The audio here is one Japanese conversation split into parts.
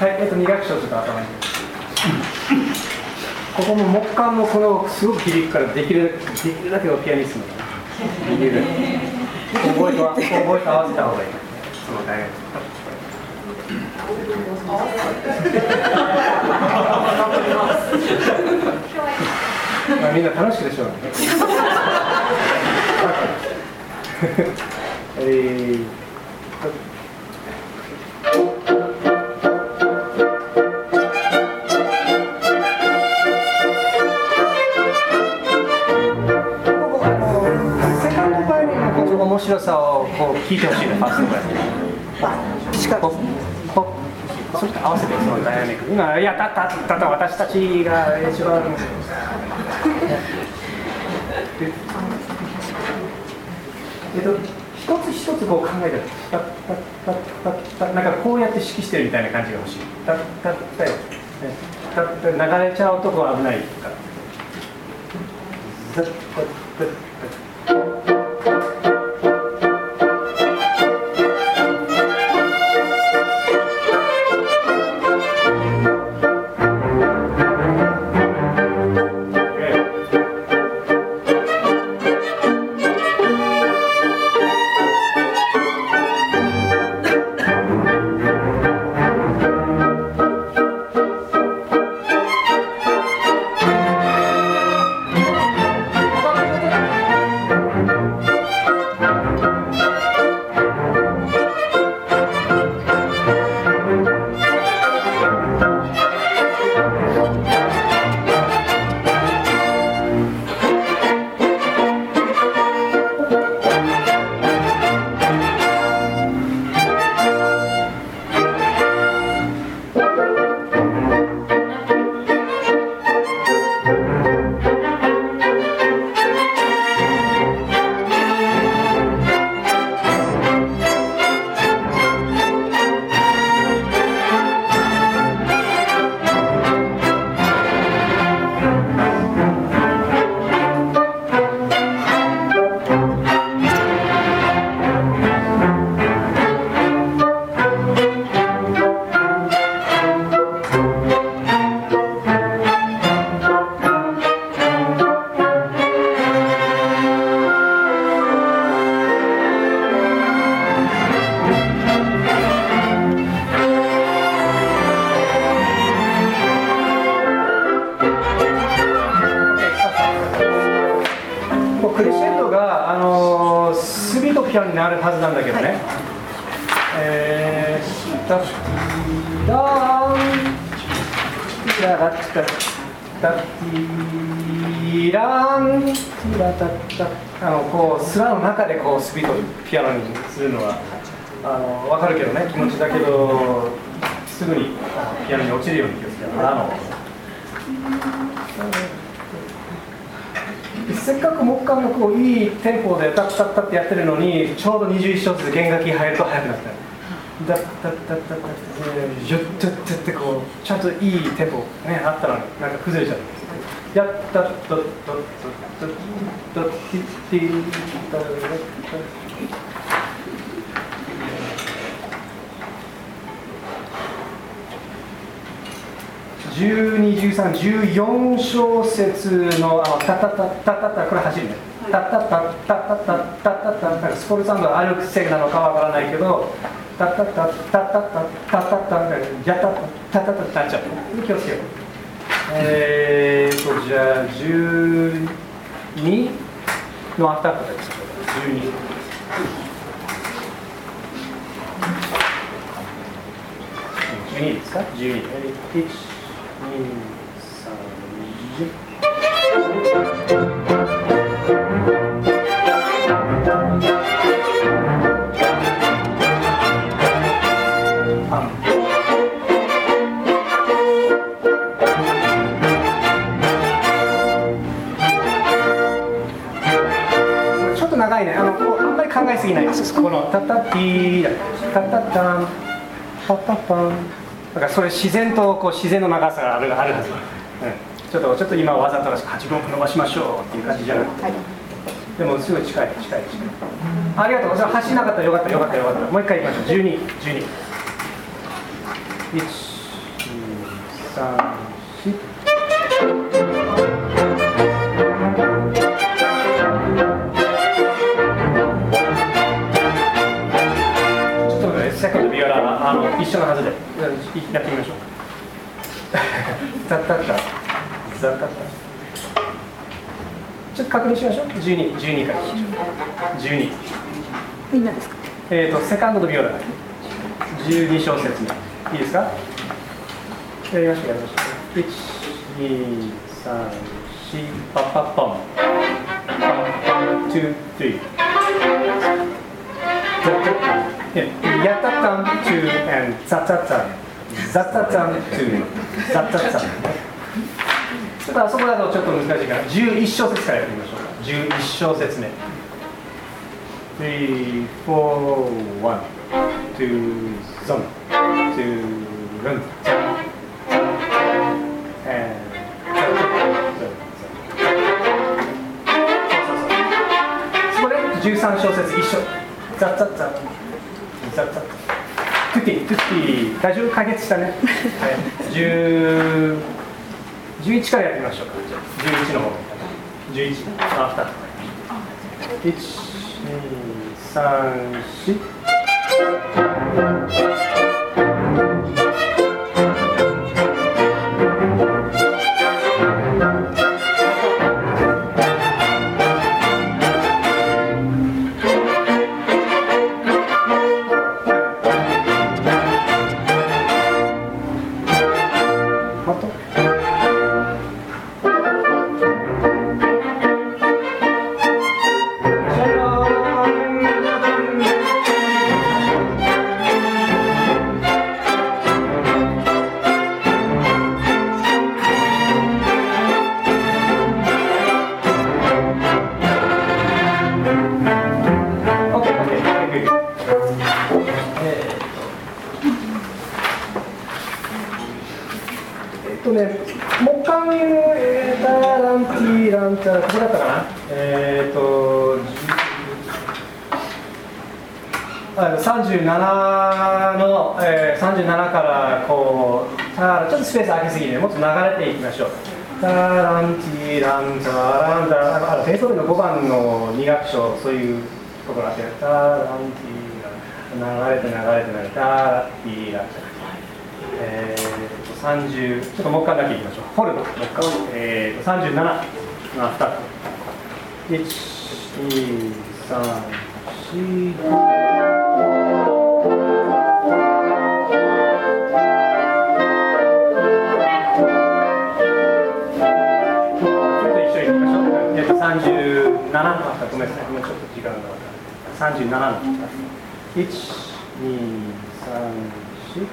はい、2楽章ちょっと頭にここも木管もこのすごく響くからできるだけのピアニストのできる覚えて合わせた方がいいその大学まあみんな楽しくでしょうね面白さをこう聞いてほしいね、ファーストバイそれと合わせてそのダイナミック今いやた私たちが一番一つ一つこう考えてなんかこうやって指揮してるみたいな感じが欲しい流れちゃうとこ危ないからクレッシェンドがスビトピアノになるはずなんだけどね、タッダーンティララッタタッティランティラタッタこうスラの中でこうスビトピアノにするのは分かるけどね気持ちだけどすぐにピアノに落ちるように気をつけてせっかく木管がこういいテンポでタッタッタってやってるのにちょうど21小節で弦楽器入ると速くなったダッタッタッタッタッジュッタッタッってこうちゃんといいテンポねあったのになんか崩れちゃったやったッタッタッタッタッタッティッティッタッタッ12、13、14小節のタタタタタタこれ走るねタタタタタタタタタスポルサウンドがある癖なのかわからないけどタタタタタタタタタやたタタタタなっちゃう気をつけようじゃあ12のアフターコードです12ですか12 1ちょっと長いねあんまり考えすぎないですこのタタティータタタンタタタンだからそれ自然とこう自然の長さがあるはず、ちょっと今わざとらしく8分伸ばしましょうっていう感じじゃなくて、でもすごい近いありがとうそれ走らなかったらよかったもう一回言いましょう12 1 3、4。ちょっとね、セカンドビオラ一緒のはずでやってみましょう。ザッタッタ、ザッタッタ。ちょっと確認しましょう。12から12。 みんなですか。 セカンドとビオラ12小節目いいですか。やりましょう。1、2、3、4パッパッポンパン2、3やったったん2 and ザッザッザンザッザッザン2ザッザッザン。ちょっとあそこだとちょっと難しいから11小節からやってみましょうか。11小節目3、4、1、2、ゾン、2、ルン、ザン、そこで13小節一緒。ザッザッザッ、ザッザッ。トゥティ、トゥティ、大丈夫解決したね。はい、11からやってみましょうか。11の方。11、あ、2つ。1、2、3、4。木管タランティランタラここだったかな。37の、37からこうちょっとスペース空けすぎてもっと流れていきましょう。タランティランタランタラベートーベンの5番の2楽章そういうところがあってタランティラン流れてタラティラン30ちょっと木管だけいきましょう。ホルの木管37の2つ1、2、3、4。37のごめんなさい、もうちょっと時間が37の1、2、3、4。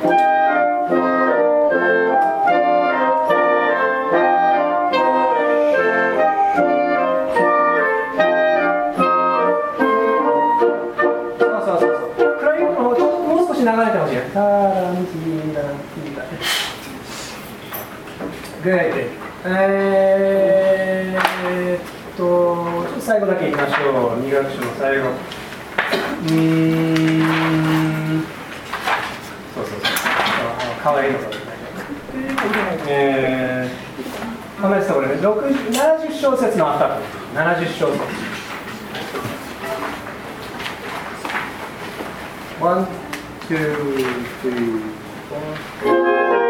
流れてほしい。タランティランティラ。Good。ちょっと最後だけいきましょう。2楽章の最後。かわいいのか。考えてたこれね。70小節のアフター。70小節。1、2、3、4。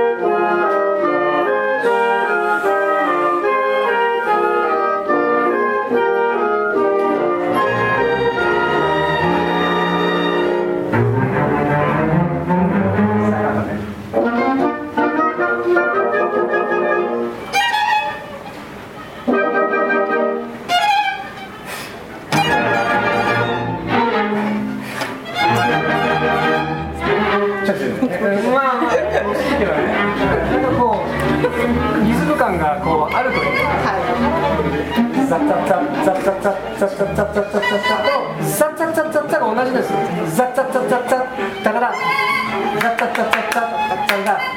リズム感がこうあるというね。ザッザッザッザッザッザッザッザッザッザッザッザッザッザッザッザッザッザッが同じです。ザッザッザッザッザッだからザッザッザッザッザッザッが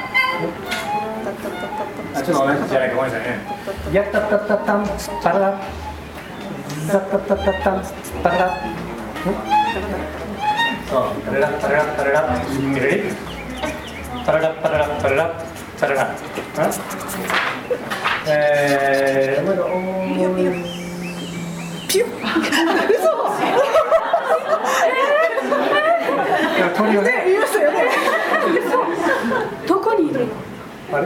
ちょっと同じじゃないかごめんなさいね。ヤッタッタッタッタンパララザッタッタッタッタンパララそうパララパララパララパララパララパララパララチャララ。 ピュッ。嘘。 鳥をね、 言いましたよね。どこにいるの？ あれ？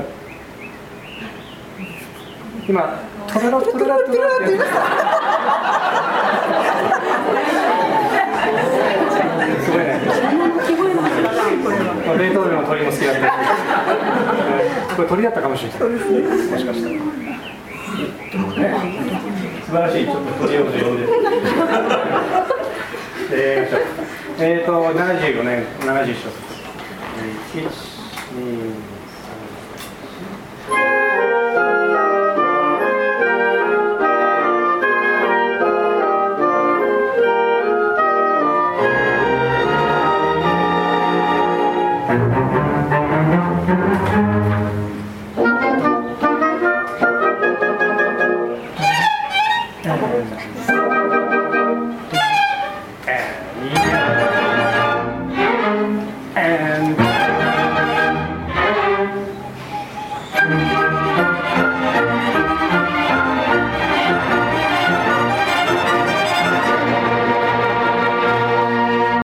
今トララトララトララって言いました。すごいね。 聞こえなかったな、これは。 冷凍の鳥も好きだった。これ鳥だったかもしれない。そうですね。もしかしたら。素晴らしい。ちょっと鳥を呼んで。75年70章。1、2、3。